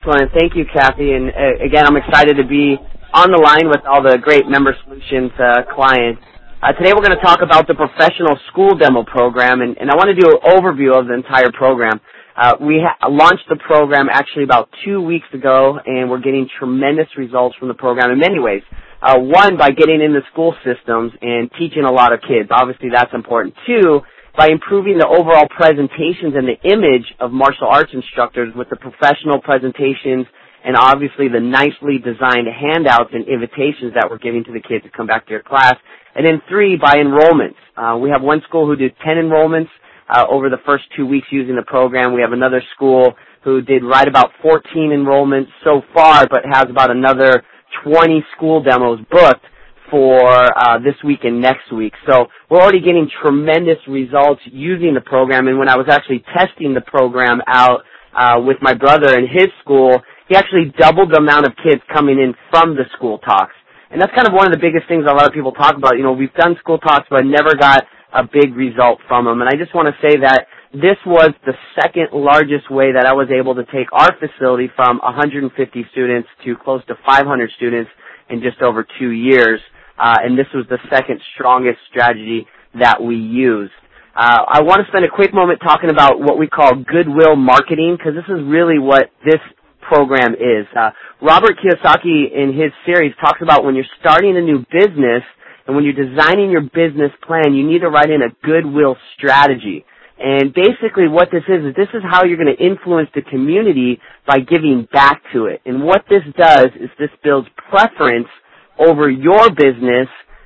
Excellent. Thank you, Kathy. And again, I'm excited to be on the line with all the great Member Solutions clients. Today we're going to talk about the Professional School Demo Program, and I want to do an overview of the entire program. We launched the program actually about 2 weeks ago, and we're getting tremendous results from the program in many ways. One, by getting in the school systems and teaching a lot of kids. Obviously, that's important. Two, by improving the overall presentations and the image of martial arts instructors with the professional presentations and obviously the nicely designed handouts and invitations that we're giving to the kids to come back to your class. And then three, by enrollments. We have one school who did 10 enrollments over the first 2 weeks using the program. We have another school who did right about 14 enrollments so far, but has about another 20 school demos booked for this week and next week. So we're already getting tremendous results using the program, and when I was actually testing the program out with my brother in his school, he actually doubled the amount of kids coming in from the school talks. And that's kind of one of the biggest things a lot of people talk about. You know, we've done school talks, but never got a big result from them. And I just want to say that this was the second largest way that I was able to take our facility from 150 students to close to 500 students in just over 2 years. And this was the second strongest strategy that we used. I want to spend a quick moment talking about what we call goodwill marketing, because this is really what this program is. Robert Kiyosaki in his series talks about when you're starting a new business and when you're designing your business plan, you need to write in a goodwill strategy. And basically what this is how you're going to influence the community by giving back to it. And what this does is this builds preference over your business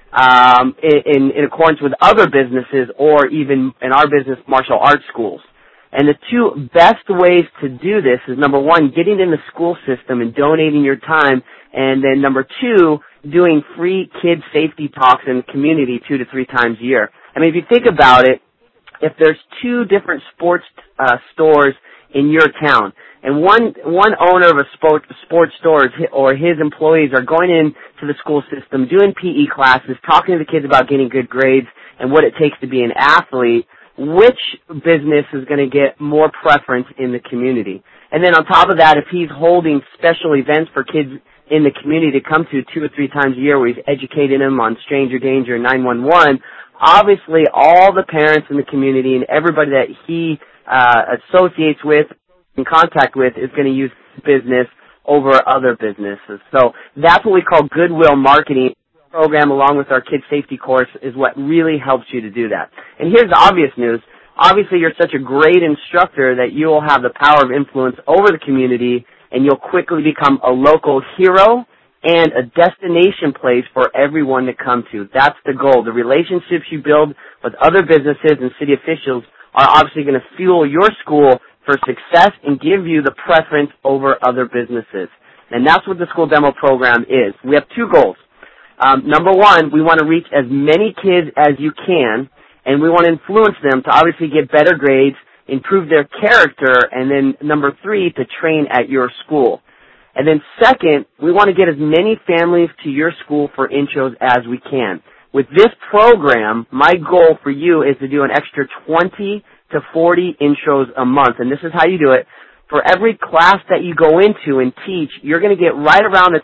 in accordance with other businesses, or even in our business, martial arts schools. And the two best ways to do this is, number one, getting in the school system and donating your time, and then number two, doing free kid safety talks in the community 2 to 3 times a year. I mean, if you think about it, if there's 2 different sports stores in your town, and one owner of a sports store or his employees are going into the school system, doing PE classes, talking to the kids about getting good grades and what it takes to be an athlete, which business is going to get more preference in the community? And then on top of that, if he's holding special events for kids in the community to come to 2 or 3 times a year where he's educating them on stranger danger and 911, obviously all the parents in the community and everybody that he associates with, in contact with, is going to use business over other businesses. So that's what we call goodwill marketing. Program, along with our kid safety course, is what really helps you to do that. And here's the obvious news. Obviously, you're such a great instructor that you will have the power of influence over the community, and you'll quickly become a local hero and a destination place for everyone to come to. That's the goal. The relationships you build with other businesses and city officials are obviously going to fuel your school for success and give you the preference over other businesses. And that's what the school demo program is. We have 2 goals. Number one, we want to reach as many kids as you can, and we want to influence them to obviously get better grades, improve their character, and then number 3, to train at your school. And then second, we want to get as many families to your school for intros as we can. With this program, my goal for you is to do an extra 20 to 40 intros a month, and this is how you do it. For every class that you go into and teach, you're going to get right around a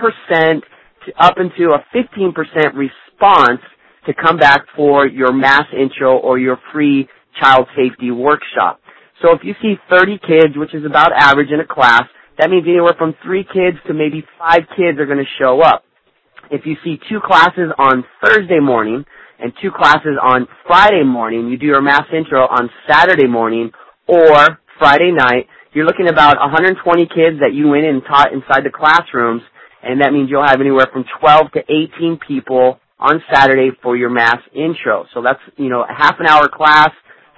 10% up into a 15% response to come back for your mass intro or your free child safety workshop. So if you see 30 kids, which is about average in a class, that means anywhere from 3 kids to maybe 5 kids are going to show up. If you see 2 classes on Thursday morning and 2 classes on Friday morning, you do your mass intro on Saturday morning or Friday night, you're looking at about 120 kids that you went in and taught inside the classrooms, and that means you'll have anywhere from 12 to 18 people on Saturday for your mass intro. So that's, a half an hour class.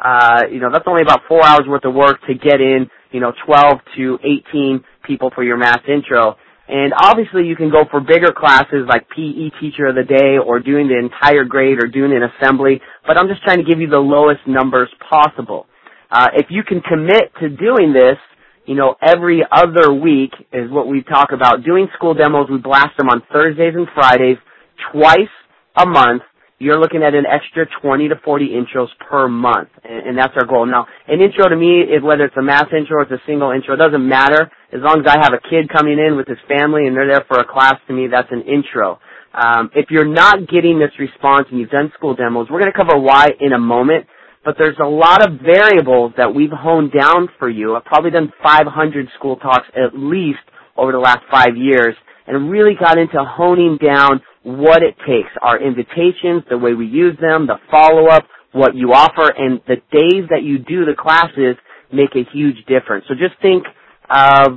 That's only about 4 hours worth of work to get in, 12 to 18 people for your mass intro. And obviously you can go for bigger classes like PE teacher of the day or doing the entire grade or doing an assembly, but I'm just trying to give you the lowest numbers possible. If you can commit to doing this, every other week is what we talk about. Doing school demos, we blast them on Thursdays and Fridays twice a month. You're looking at an extra 20 to 40 intros per month, and that's our goal. Now, an intro to me, whether it's a mass intro or it's a single intro, it doesn't matter As long as I have a kid coming in with his family and they're there for a class, to me, that's an intro. If you're not getting this response and you've done school demos, we're going to cover why in a moment, but there's a lot of variables that we've honed down for you. I've probably done 500 school talks at least over the last 5 years, and really got into honing down what it takes, our invitations, the way we use them, the follow-up, what you offer, and the days that you do the classes make a huge difference. So just think of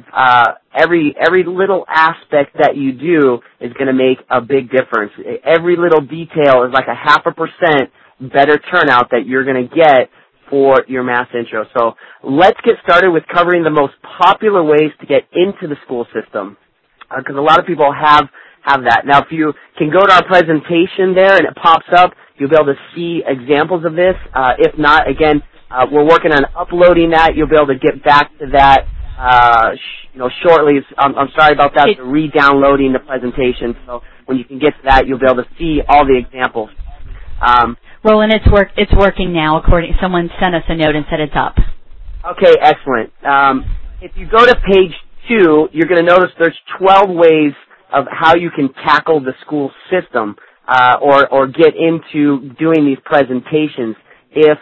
every little aspect that you do is going to make a big difference. Every little detail is like a 0.5% better turnout that you're going to get for your math intro. So let's get started with covering the most popular ways to get into the school system, because a lot of people have that. Now, if you can go to our presentation there and it pops up, you'll be able to see examples of this. If not, again, we're working on uploading that. You'll be able to get back to that shortly. I'm sorry about that. We're re-downloading the presentation. So when you can get to that, you'll be able to see all the examples. Roland, it's working now. Someone sent us a note and said it's up. Okay, excellent. If you go to page 2, you're going to notice there's 12 ways of how you can tackle the school system or get into doing these presentations. If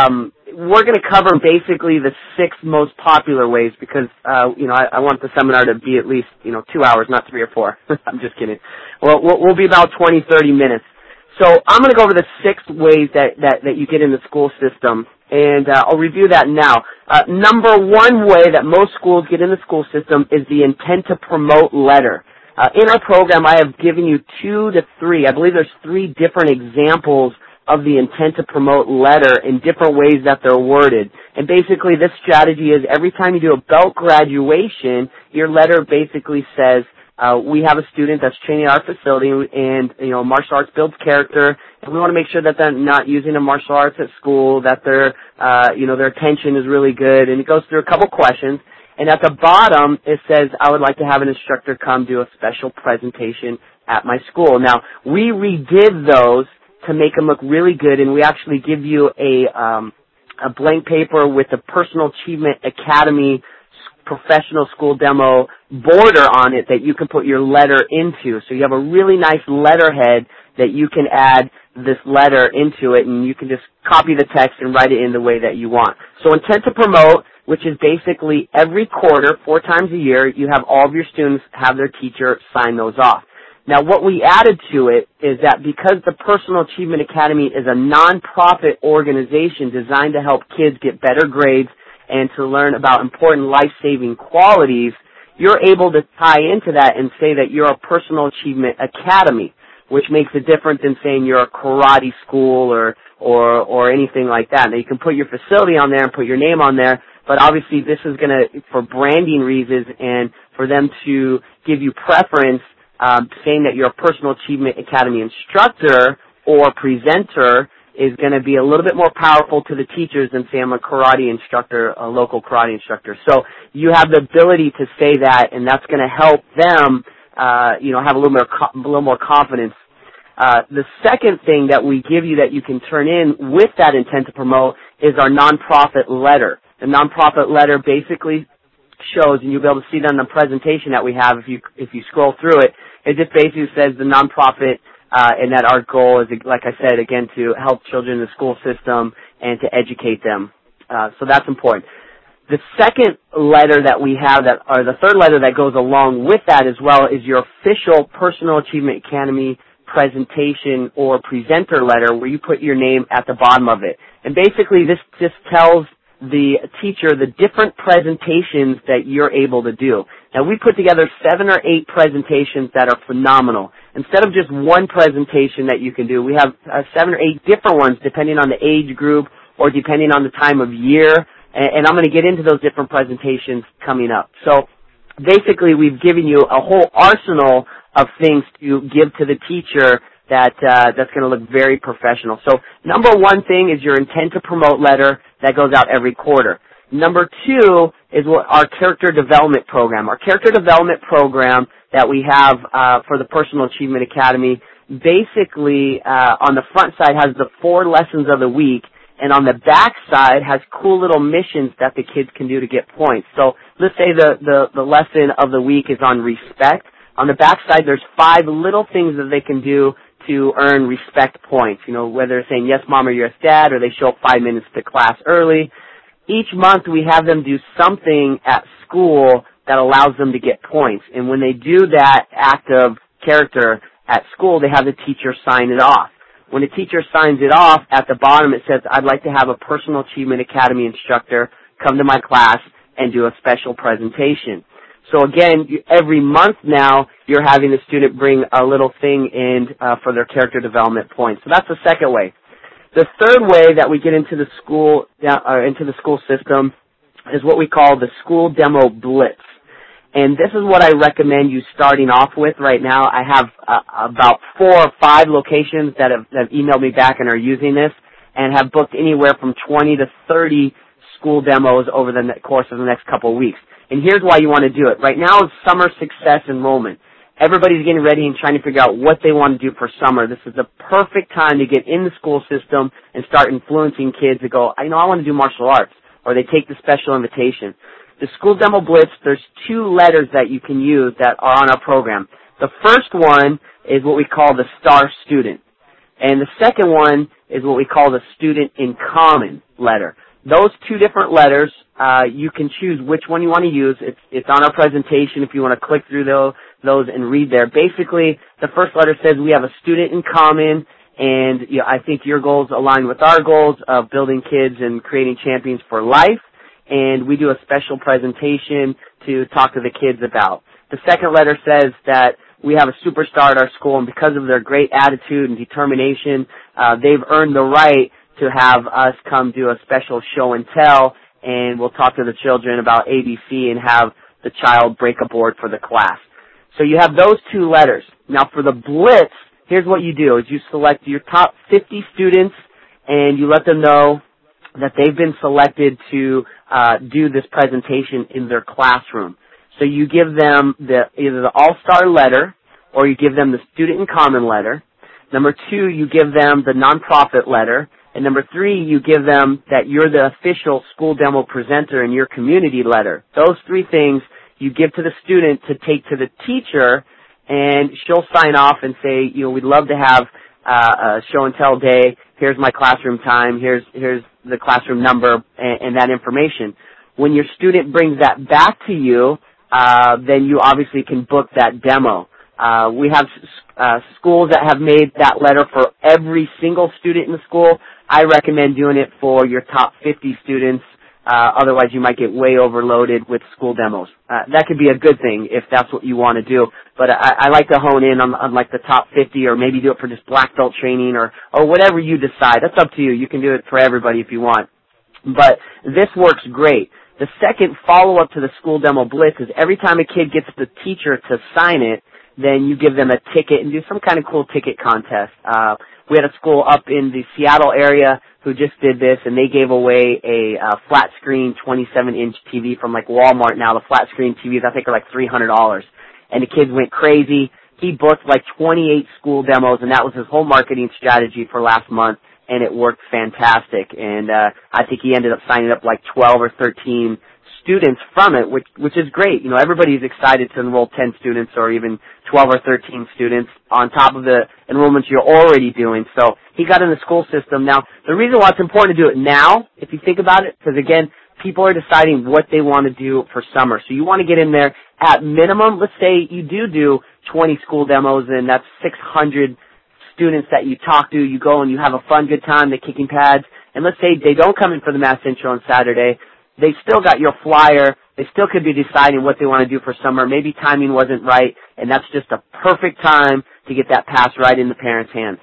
we're going to cover basically the 6 most popular ways, because I want the seminar to be at least 2 hours, not 3 or 4. I'm just kidding. Well, we'll be about 20, 30 minutes. So I'm going to go over the 6 ways that you get in the school system, and I'll review that now. Number 1 way that most schools get in the school system is the intent to promote letter. In our program, I have given you 2 to 3. I believe there's 3 different examples of the intent to promote letter in different ways that they're worded. And basically this strategy is every time you do a belt graduation, your letter basically says, we have a student that's training at our facility, and martial arts builds character, and we want to make sure that they're not using the martial arts at school, that their attention is really good, and it goes through a couple questions. And at the bottom, it says, I would like to have an instructor come do a special presentation at my school. Now, we redid those to make them look really good, and we actually give you a blank paper with the Personal Achievement Academy professional school demo border on it that you can put your letter into. So you have a really nice letterhead that you can add this letter into it, and you can just copy the text and write it in the way that you want. So intent to promote, which is basically every quarter, 4 times a year, you have all of your students have their teacher sign those off. Now, what we added to it is that because the Personal Achievement Academy is a nonprofit organization designed to help kids get better grades and to learn about important life-saving qualities, you're able to tie into that and say that you're a Personal Achievement Academy, which makes a difference than saying you're a karate school or anything like that. Now, you can put your facility on there and put your name on there, but obviously this is going to, for branding reasons and for them to give you preference, saying that you're a Personal Achievement Academy instructor or presenter is going to be a little bit more powerful to the teachers than say I'm a karate instructor, a local karate instructor. So you have the ability to say that, and that's going to help them, have a little more confidence. The second thing that we give you that you can turn in with that intent to promote is our nonprofit letter. The nonprofit letter basically shows, and you'll be able to see that in the presentation that we have if you scroll through it. It just basically says the nonprofit, and that our goal is, like I said, again, to help children in the school system and to educate them. So that's important. The second letter that we have, or the third letter that goes along with that as well, is your official Personal Achievement Academy presentation or presenter letter where you put your name at the bottom of it. And basically this just tells the teacher the different presentations that you're able to do. Now, we put together 7 or 8 presentations that are phenomenal. Instead of just one presentation that you can do, we have 7 or 8 different ones depending on the age group or depending on the time of year, and I'm going to get into those different presentations coming up. So basically, we've given you a whole arsenal of things to give to the teacher that's going to look very professional. So number 1 thing is your intent to promote letter that goes out every quarter. Number 2 is our character development program. Our character development program that we have for the Personal Achievement Academy basically on the front side has the 4 lessons of the week, and on the back side has cool little missions that the kids can do to get points. So let's say the lesson of the week is on respect. On the back side, there's 5 little things that they can do to earn respect points. You know, whether they're saying, yes, Mom, or yes, Dad, or they show up 5 minutes to class early. Each month we have them do something at school that allows them to get points. And when they do that act of character at school, they have the teacher sign it off. When the teacher signs it off, at the bottom it says, I'd like to have a Personal Achievement Academy instructor come to my class and do a special presentation. So again, every month now, you're having the student bring a little thing in for their character development points. So that's the second way. The third way that we get into the school system is what we call the School Demo Blitz. And this is what I recommend you starting off with right now. I have about 4 or 5 locations that have emailed me back and are using this and have booked anywhere from 20 to 30 school demos over the course of the next couple of weeks. And here's why you want to do it. Right now is summer success enrollment. Everybody's getting ready and trying to figure out what they want to do for summer. This is the perfect time to get in the school system and start influencing kids to go, I want to do martial arts, or they take the special invitation. The School Demo Blitz, there's 2 letters that you can use that are on our program. The first one is what we call the Star Student. And the second one is what we call the Student in Common letter. Those 2 different letters, you can choose which one you want to use. It's on our presentation if you want to click through those and read there. Basically, the first letter says we have a student in common, and I think your goals align with our goals of building kids and creating champions for life. And we do a special presentation to talk to the kids about. The second letter says that we have a superstar at our school, and because of their great attitude and determination, they've earned the right to have us come do a special show and tell, and we'll talk to the children about ABC and have the child break a board for the class. So you have those 2 letters. Now for the Blitz, here's what you do, is you select your top 50 students, and you let them know that they've been selected to do this presentation in their classroom. So you give them either the All-Star letter, or you give them the Student in Common letter. Number 2, you give them the Nonprofit letter. And number 3, you give them that you're the official school demo presenter in your community letter. Those 3 things you give to the student to take to the teacher, and she'll sign off and say, we'd love to have a show and tell day. Here's my classroom time. Here's the classroom number and that information. When your student brings that back to you, then you obviously can book that demo. We have schools that have made that letter for every single student in the school. I recommend doing it for your top 50 students. Otherwise, you might get way overloaded with school demos. That could be a good thing if that's what you want to do. But I like to hone in on like the top 50, or maybe do it for just black belt training, or whatever you decide. That's up to you. You can do it for everybody if you want. But this works great. The second follow-up to the School Demo Blitz is every time a kid gets the teacher to sign it, then you give them a ticket and do some kind of cool ticket contest. We had a school up in the Seattle area who just did this, and they gave away a flat screen 27-inch TV from like Walmart. Now the flat screen TVs I think are like $300, and the kids went crazy. He booked like 28 school demos, and that was his whole marketing strategy for last month, and it worked fantastic. And I think he ended up signing up like 12 or 13 students from it, which is great. Everybody's excited to enroll 10 students or even 12 or 13 students on top of the enrollments you're already doing. So he got in the school system. Now, the reason why it's important to do it now, if you think about it, because again, people are deciding what they want to do for summer. So you want to get in there at minimum. Let's say you do 20 school demos, and that's 600 students that you talk to. You go and you have a fun, good time, they're kicking pads. And let's say they don't come in for the math intro on Saturday. They still got your flyer. They still could be deciding what they want to do for summer. Maybe timing wasn't right, and that's just a perfect time to get that pass right in the parents' hands.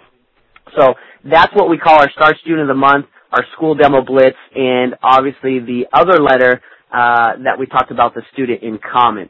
So that's what we call our Star Student of the Month, our School Demo Blitz, and obviously the other letter that we talked about, the Student in Common.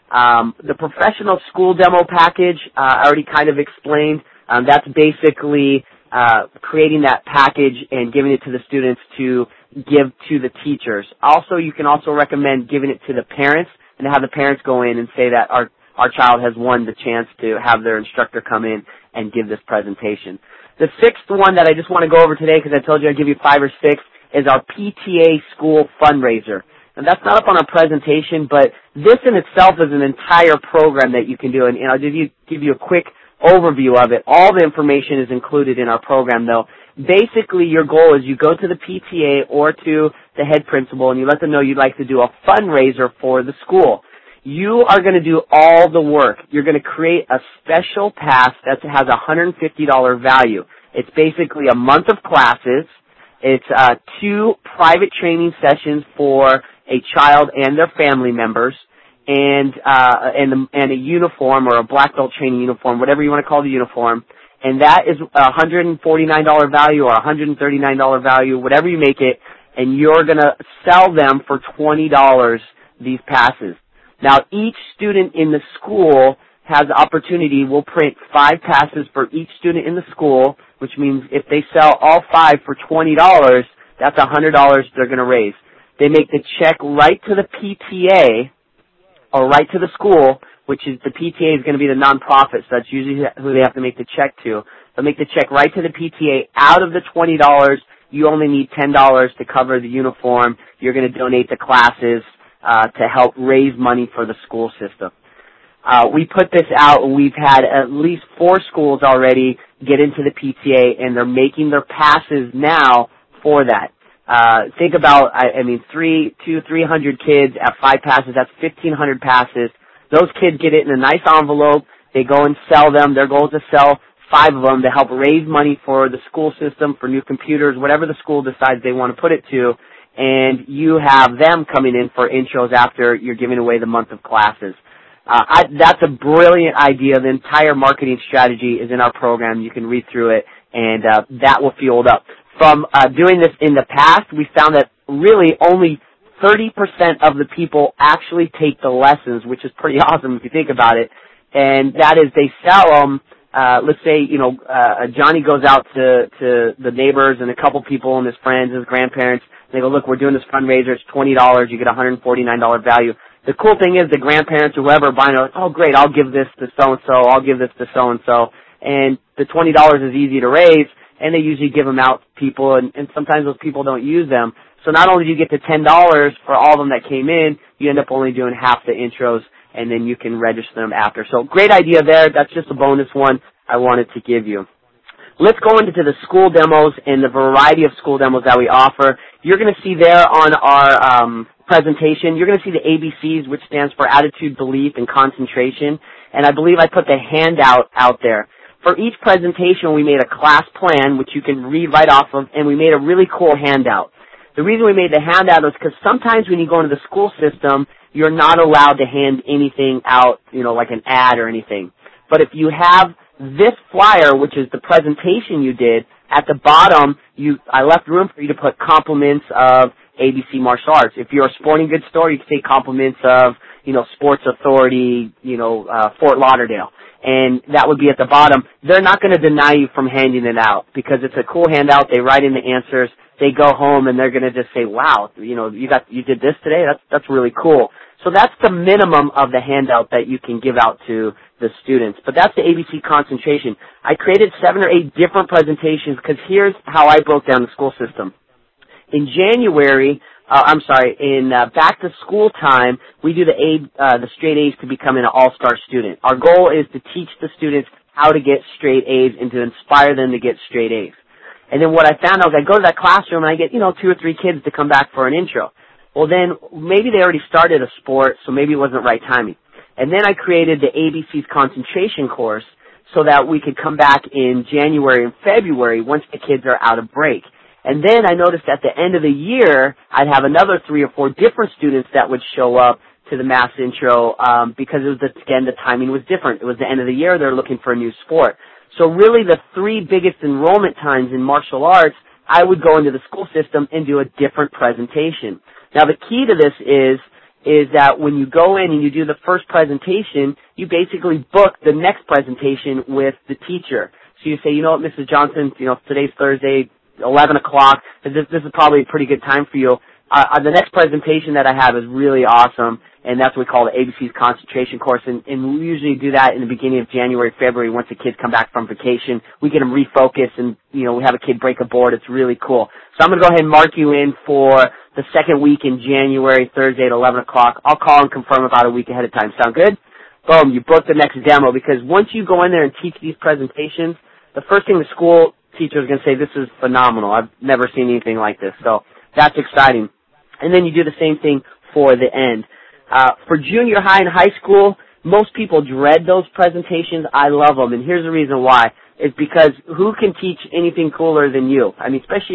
The Professional School Demo Package, I already kind of explained. That's basically creating that package and giving it to the students to give to the teachers. Also, you can also recommend giving it to the parents and have the parents go in and say that our child has won the chance to have their instructor come in and give this presentation. The sixth one that I just want to go over today, because I told you I'd give you 5 or 6, is our PTA school fundraiser. And that's not up on our presentation, but this in itself is an entire program that you can do. And I'll give you a quick overview of it. All the information is included in our program, though. Basically, your goal is you go to the PTA or to the head principal and you let them know you'd like to do a fundraiser for the school. You are going to do all the work. You're going to create a special pass that has a $150 value. It's basically a month of classes. It's 2 private training sessions for a child and their family members, and a uniform or a black belt training uniform, whatever you want to call the uniform. And that is a $149 value or $139 value, whatever you make it, and you're going to sell them for $20, these passes. Now, each student in the school has the opportunity. We'll print 5 passes for each student in the school, which means if they sell all 5 for $20, that's $100 they're going to raise. They make the check right to the PTA or right to the school, which is the PTA is going to be the nonprofit, so that's usually who they have to make the check to. They'll make the check right to the PTA. Out of the $20, you only need $10 to cover the uniform. You're going to donate to classes to help raise money for the school system. We put this out, and we've had at least 4 schools already get into the PTA, and they're making their passes now for that. Think about, 300 kids at 5 passes, that's 1,500 passes. Those kids get it in a nice envelope. They go and sell them. Their goal is to sell 5 of them to help raise money for the school system, for new computers, whatever the school decides they want to put it to. And you have them coming in for intros after you're giving away the month of classes. That's a brilliant idea. The entire marketing strategy is in our program. You can read through it, and that will fuel it up. From doing this in the past, we found that really only 30% of the people actually take the lessons, which is pretty awesome if you think about it. And that is, they sell them. Let's say, Johnny goes out to the neighbors and a couple people and his friends, his grandparents. They go, look, we're doing this fundraiser. It's $20. You get a $149 value. The cool thing is the grandparents or whoever are buying it, oh, great, I'll give this to so-and-so. I'll give this to so-and-so. And the $20 is easy to raise, and they usually give them out to people, and sometimes those people don't use them. So not only do you get the $10 for all of them that came in, you end up only doing half the intros, and then you can register them after. So great idea there. That's just a bonus one I wanted to give you. Let's go into the school demos and the variety of school demos that we offer. You're going to see there on our presentation, you're going to see the ABCs, which stands for attitude, belief, and concentration. And I believe I put the handout out there. For each presentation, we made a class plan, which you can read right off of, and we made a really cool handout. The reason we made the handout is because sometimes when you go into the school system, you're not allowed to hand anything out, like an ad or anything. But if you have this flyer, which is the presentation you did, at the bottom, I left room for you to put compliments of ABC Martial Arts. If you're a sporting goods store, you can say compliments of, Sports Authority, Fort Lauderdale. And that would be at the bottom. They're not going to deny you from handing it out because it's a cool handout. They write in the answers. They go home and they're going to just say, wow, you did this today? That's really cool. So that's the minimum of the handout that you can give out to the students. But that's the ABC concentration. I created 7 or 8 different presentations because here's how I broke down the school system. In January, in back to school time, we do the straight A's to becoming an all-star student. Our goal is to teach the students how to get straight A's and to inspire them to get straight A's. And then what I found out, I go to that classroom and I get, 2 or 3 kids to come back for an intro. Well, then maybe they already started a sport, so maybe it wasn't right timing. And then I created the ABC's concentration course so that we could come back in January and February once the kids are out of break. And then I noticed at the end of the year, I'd have another 3 or 4 different students that would show up to the mass intro because it was, the timing was different. It was the end of the year. They're looking for a new sport. So really the 3 biggest enrollment times in martial arts, I would go into the school system and do a different presentation. Now the key to this is that when you go in and you do the first presentation, you basically book the next presentation with the teacher. So you say, what, Mrs. Johnson, today's Thursday, 11 o'clock. This is probably a pretty good time for you. The next presentation that I have is really awesome, and that's what we call the ABC's concentration course, and we usually do that in the beginning of January, February, once the kids come back from vacation. We get them refocused, and, we have a kid break a board. It's really cool. So I'm going to go ahead and mark you in for the second week in January, Thursday at 11 o'clock. I'll call and confirm about a week ahead of time. Sound good? Boom, you booked the next demo, because once you go in there and teach these presentations, the first thing the school teacher is going to say, this is phenomenal. I've never seen anything like this. So that's exciting. And then you do the same thing for the end. For junior high and high school, most people dread those presentations. I love them, and here's the reason why. It's because who can teach anything cooler than you? I mean, especially,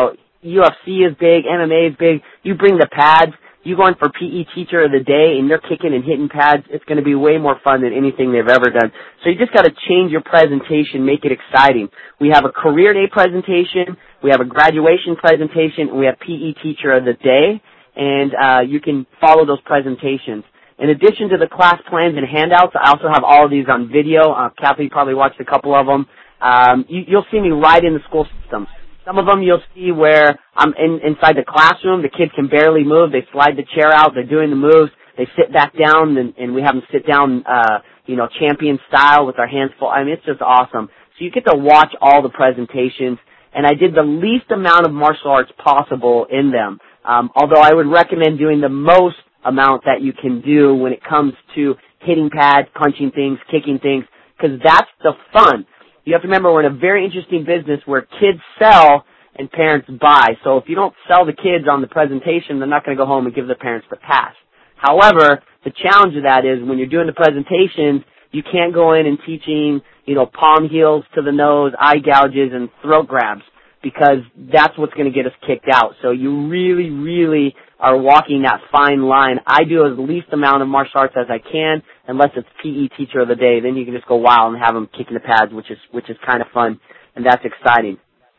UFC is big, MMA is big. You bring the pads. You go in for PE teacher of the day, and they're kicking and hitting pads. It's going to be way more fun than anything they've ever done. So you just got to change your presentation, make it exciting. We have a career day presentation, we have a graduation presentation, and we have PE teacher of the day, and you can follow those presentations. In addition to the class plans and handouts, I also have all of these on video. Kathy probably watched a couple of them. You'll see me right in the school system. Some of them you'll see where I'm inside the classroom. The kids can barely move. They slide the chair out. They're doing the moves. They sit back down, and we have them sit down, champion style with our hands full. I mean, it's just awesome. So you get to watch all the presentations, and I did the least amount of martial arts possible in them, although I would recommend doing the most amount that you can do when it comes to hitting pads, punching things, kicking things, because that's the fun. You have to remember we're in a very interesting business where kids sell and parents buy. So if you don't sell the kids on the presentation, they're not going to go home and give their parents the pass. However, the challenge of that is when you're doing the presentations, you can't go in and teaching, palm heels to the nose, eye gouges, and throat grabs, because that's what's going to get us kicked out. So you really, really are walking that fine line. I do as least amount of martial arts as I can, unless it's PE teacher of the day. Then you can just go wild and have them kicking the pads, which is kind of fun, and that's exciting.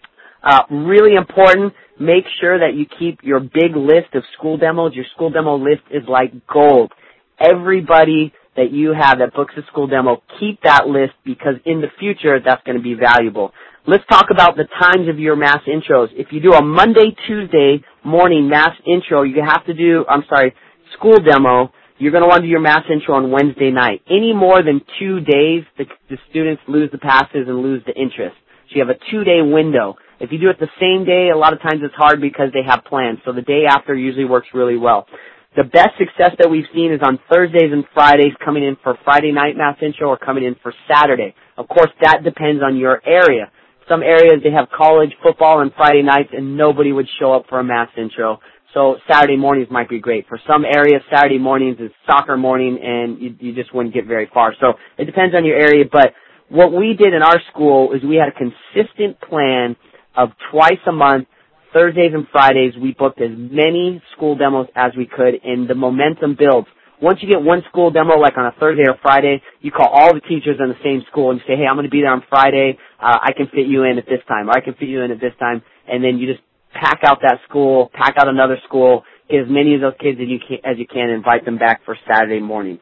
Really important, make sure that you keep your big list of school demos. Your school demo list is like gold. Everybody that you have that books a school demo, keep that list, because in the future that's going to be valuable. Let's talk about the times of your mass intros. If you do a Monday, Tuesday morning mass intro, school demo, you're going to want to do your mass intro on Wednesday night. Any more than 2 days, the students lose the passes and lose the interest. So you have a 2-day window. If you do it the same day, a lot of times it's hard because they have plans. So the day after usually works really well. The best success that we've seen is on Thursdays and Fridays, coming in for Friday night mass intro or coming in for Saturday. Of course, that depends on your area. Some areas, they have college football on Friday nights, and nobody would show up for a mass intro. So Saturday mornings might be great. For some areas, Saturday mornings is soccer morning, and you just wouldn't get very far. So it depends on your area. But what we did in our school is we had a consistent plan of twice a month, Thursdays and Fridays. We booked as many school demos as we could, and the momentum builds. Once you get one school demo, like on a Thursday or Friday, you call all the teachers in the same school and you say, hey, I'm going to be there on Friday. I can fit you in at this time, or I can fit you in at this time. And then you just pack out that school, pack out another school, get as many of those kids as you can, invite them back for Saturday morning.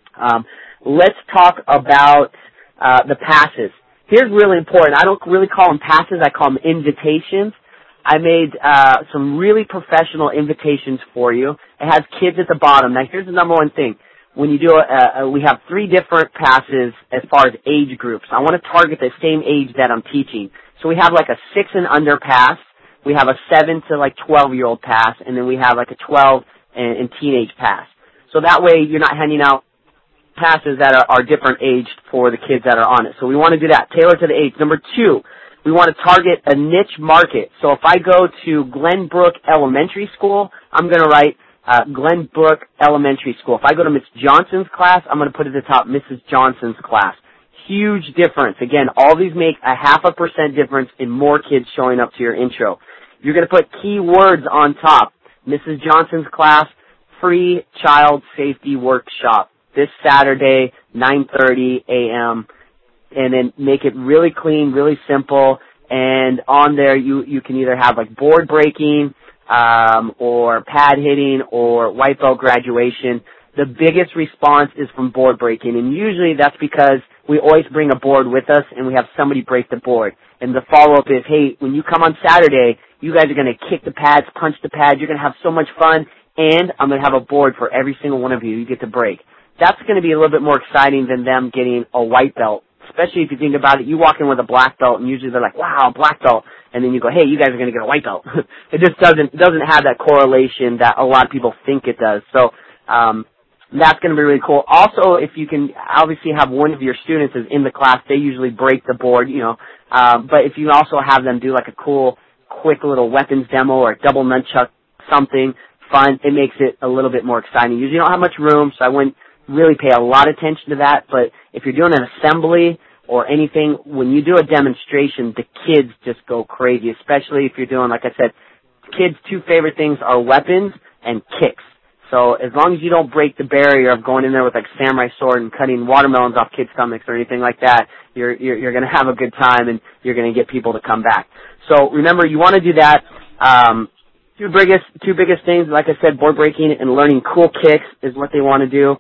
Let's talk about the passes. Here's really important. I don't really call them passes. I call them invitations. I made some really professional invitations for you. It has kids at the bottom. Now, here's the number one thing. When you do we have 3 different passes as far as age groups. I want to target the same age that I'm teaching. So we have like a 6 and under pass. We have a 7 to 12-year-old pass, and then we have like a 12 and teenage pass. So that way you're not handing out passes that are different aged for the kids that are on it. So we want to do that, tailor to the age. Number 2, we want to target a niche market. So if I go to Glenbrook Elementary School, I'm going to write Glenbrook Elementary School. If I go to Miss Johnson's class, I'm going to put at the top Mrs. Johnson's class. Huge difference. Again, all these make a 0.5% difference in more kids showing up to your intro. You're going to put keywords on top. Mrs. Johnson's class, free child safety workshop this Saturday, 9:30 a.m., and then make it really clean, really simple. And on there, you can either have like board breaking, or pad hitting, or white belt graduation. The biggest response is from board breaking, and usually that's because we always bring a board with us, and we have somebody break the board. And the follow-up is, hey, when you come on Saturday, you guys are going to kick the pads, punch the pads. You're going to have so much fun, and I'm going to have a board for every single one of you get to break. That's going to be a little bit more exciting than them getting a white belt, especially if you think about it. You walk in with a black belt, and usually they're like, wow, black belt. And then you go, hey, you guys are going to get a white belt. It just doesn't have that correlation that a lot of people think it does. So that's going to be really cool. Also, if you can obviously have one of your students is in the class, they usually break the board, but if you also have them do like a cool, quick little weapons demo or a double nunchuck something fun, it makes it a little bit more exciting. Usually you don't have much room, so I wouldn't really pay a lot of attention to that, but if you're doing an assembly or anything, when you do a demonstration, the kids just go crazy, especially if you're doing, like I said, kids' two favorite things are weapons and kicks. So as long as you don't break the barrier of going in there with like samurai sword and cutting watermelons off kids' stomachs or anything like that, you're going to have a good time and you're going to get people to come back. So remember, you want to do that. Two biggest things, like I said, board breaking and learning cool kicks is what they want to do.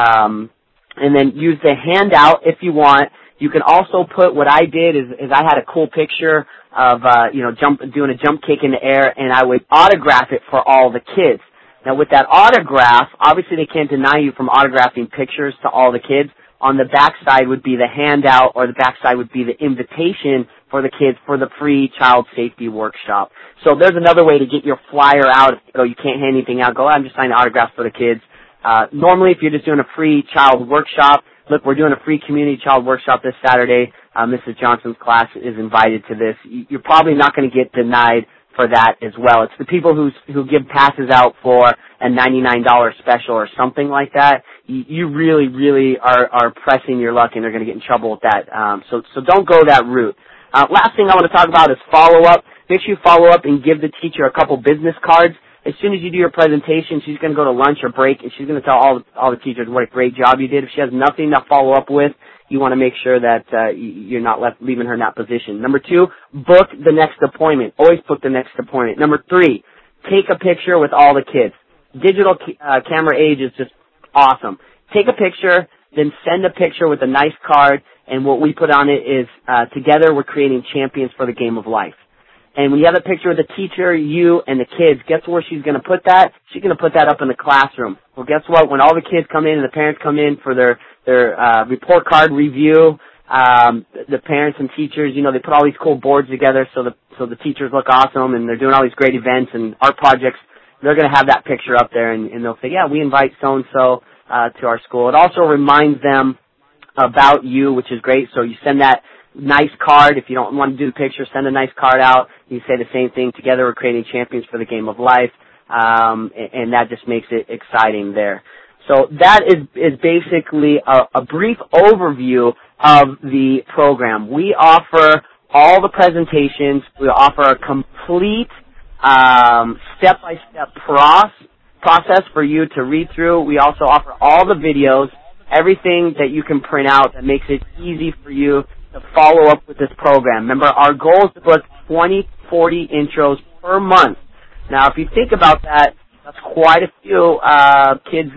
And then use the handout if you want. You can also put, what I did is I had a cool picture of, doing a jump kick in the air, and I would autograph it for all the kids. Now with that autograph, obviously they can't deny you from autographing pictures to all the kids. On the back side would be the handout, or the back side would be the invitation for the kids for the free child safety workshop. So there's another way to get your flyer out. If you can't hand anything out, go, I'm just signing autographs for the kids. Normally if you're just doing a free child workshop, look, we're doing a free community child workshop this Saturday. Mrs. Johnson's class is invited to this. You're probably not going to get denied for that as well. It's the people who give passes out for a $99 special or something like that. You really are pressing your luck, and they're going to get in trouble with that. So don't go that route. Last thing I want to talk about is follow-up. Make sure you follow up and give the teacher a couple business cards. As soon as you do your presentation, she's going to go to lunch or break, and she's going to tell all the teachers what a great job you did. If she has nothing to follow up with, you want to make sure that you're not leaving her in that position. Number 2, book the next appointment. Always book the next appointment. Number 3, take a picture with all the kids. Digital camera age is just awesome. Take a picture, then send a picture with a nice card, and what we put on it is, together we're creating champions for the game of life. And when you have a picture of the teacher, you, and the kids, guess where she's going to put that? She's going to put that up in the classroom. Well, guess what? When all the kids come in and the parents come in for their report card review, the parents and teachers, they put all these cool boards together so the teachers look awesome, and they're doing all these great events and art projects. They're going to have that picture up there, and they'll say, yeah, we invite so-and-so to our school. It also reminds them about you, which is great. So you send that nice card. If you don't want to do the picture, send a nice card out. You say the same thing. Together we're creating champions for the game of life, and that just makes it exciting there. So that is basically a brief overview of the program. We offer all the presentations. We offer a complete step-by-step process for you to read through. We also offer all the videos, everything that you can print out that makes it easy for you to follow up with this program. Remember, our goal is to book 20, 40 intros per month. Now, if you think about that, that's quite a few kids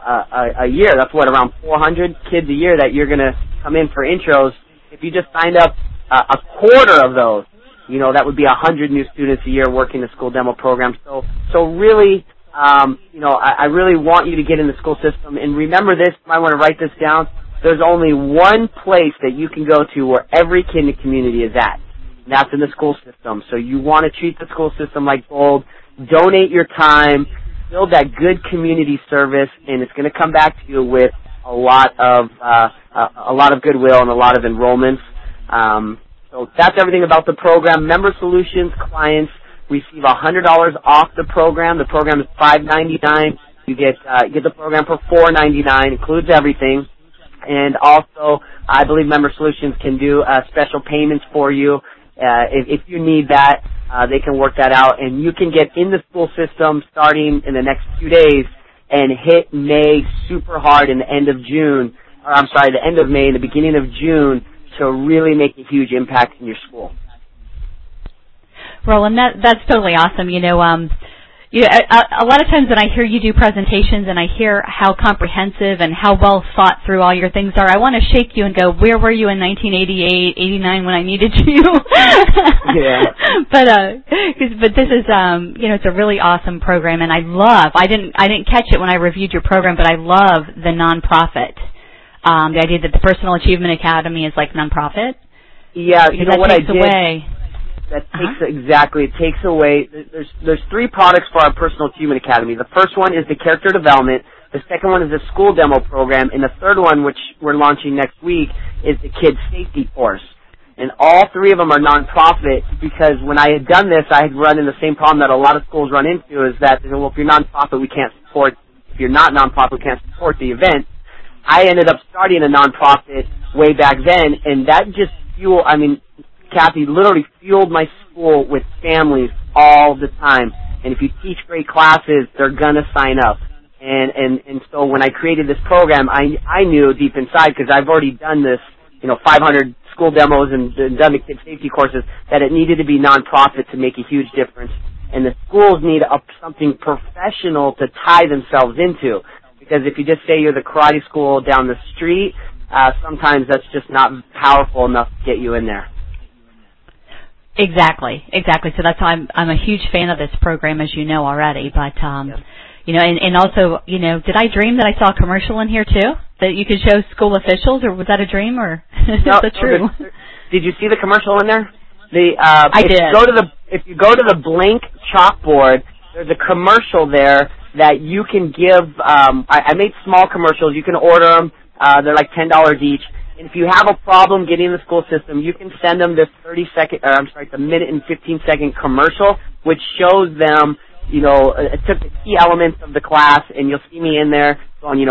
a year. That's around 400 kids a year that you're going to come in for intros. If you just signed up a quarter of those, that would be 100 new students a year working the school demo program. So really, I really want you to get in the school system. And remember this, you might want to write this down. There's only one place that you can go to where every kid in the community is at, and that's in the school system. So you want to treat the school system like gold, donate your time, build that good community service, and it's going to come back to you with a lot of goodwill and a lot of enrollments. So that's everything about the program. Member Solutions clients receive $100 off the program. The program is $5.99. You get the program for $4.99, includes everything. And also, I believe Member Solutions can do special payments for you. If you need that, they can work that out. And you can get in the school system starting in the next few days and hit May super hard in the end of June, the end of May and the beginning of June to really make a huge impact in your school. Roland, that's totally awesome. Yeah, a lot of times when I hear you do presentations and I hear how comprehensive and how well thought through all your things are, I want to shake you and go, where were you in 1988, 89 when I needed you? Yeah. But this is, it's a really awesome program, and I didn't catch it when I reviewed your program, but I love the nonprofit. The idea that the Personal Achievement Academy is like nonprofit. Yeah, you know what I did? Away. That takes it takes away. There's 3 products for our Personal Achievement Academy. The first one is the character development. The second one is the school demo program, and the third one, which we're launching next week, is the kids safety course. And all 3 of them are nonprofit because when I had done this, I had run into the same problem that a lot of schools run into is that, well, if you're nonprofit, we can't support. If you're not nonprofit, we can't support the event. I ended up starting a nonprofit way back then, and that just Kathy literally fueled my school with families all the time. And if you teach great classes, they're going to sign up. And so when I created this program, I knew deep inside, because I've already done this, 500 school demos and done the kids safety courses, that it needed to be nonprofit to make a huge difference. And the schools need something professional to tie themselves into. Because if you just say you're the karate school down the street, sometimes that's just not powerful enough to get you in there. Exactly. So that's why I'm a huge fan of this program, as you know already. But and also, did I dream that I saw a commercial in here too that you could show school officials, or was that a dream, or is that true? Did you see the commercial in there? I did. If you go to the blank chalkboard, there's a commercial there that you can give. I made small commercials. You can order them. They're like $10 each. And if you have a problem getting in the school system, you can send them this the minute and 15-second commercial, which shows them, it took the key elements of the class, and you'll see me in there going,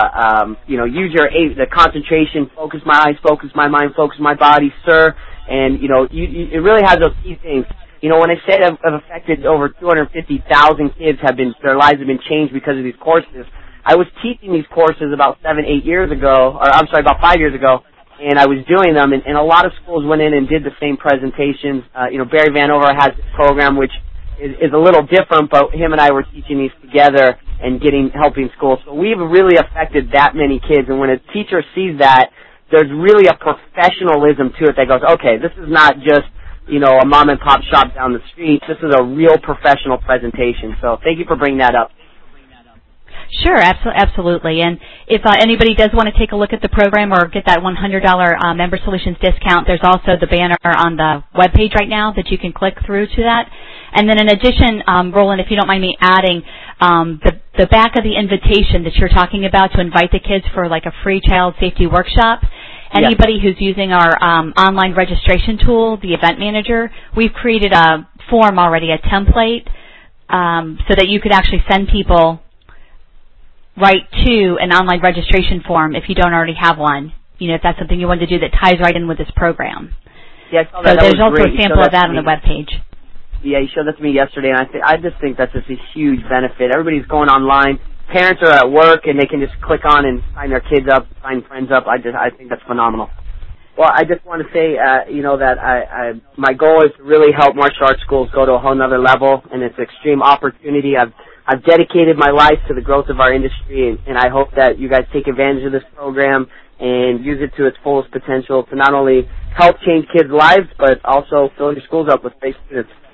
use the concentration, focus my eyes, focus my mind, focus my body, sir. And, it really has those key things. When I say I've affected over 250,000 kids their lives have been changed because of these courses, I was teaching these courses about 5 years ago, and I was doing them, and a lot of schools went in and did the same presentations. Barry Vanover has this program, which is a little different, but him and I were teaching these together and helping schools. So we've really affected that many kids, and when a teacher sees that, there's really a professionalism to it that goes, okay, this is not just, a mom and pop shop down the street. This is a real professional presentation. So thank you for bringing that up. Sure, absolutely. And if anybody does want to take a look at the program or get that $100 Member Solutions discount, there's also the banner on the webpage right now that you can click through to that. And then in addition, Roland, if you don't mind me adding, the back of the invitation that you're talking about to invite the kids for like a free child safety workshop, anybody who's using our online registration tool, the Event Manager, we've created a form already, a template, so that you could actually send people right to an online registration form if you don't already have one, if that's something you want to do that ties right in with this program. Yeah, I saw that. So there's also a sample of that on the webpage. Yeah, you showed that to me yesterday, and I just think that's just a huge benefit. Everybody's going online. Parents are at work, and they can just click on and sign their kids up, sign friends up. I think that's phenomenal. Well, I just want to say, that my goal is to really help martial arts schools go to a whole nother level, and it's an extreme opportunity. I've dedicated my life to the growth of our industry, and I hope that you guys take advantage of this program and use it to its fullest potential to not only help change kids' lives, but also fill your schools up with safe students.